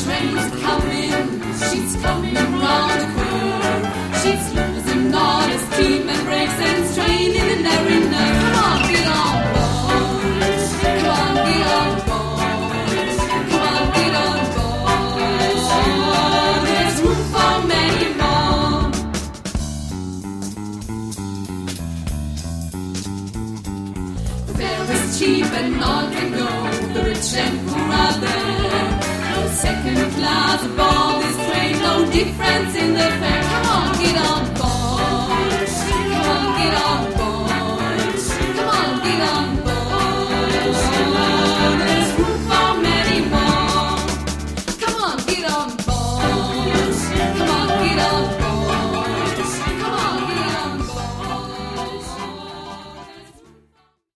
train's coming, she's coming round the curve. She's losing all her steam and brakes and straining in every nerve. Come on, get on board. Come on, get on board. Come on, get on board. There's room for many more. The fare is cheap and all can go. The rich and poor are there. No second class aboard this train, no difference in the fare.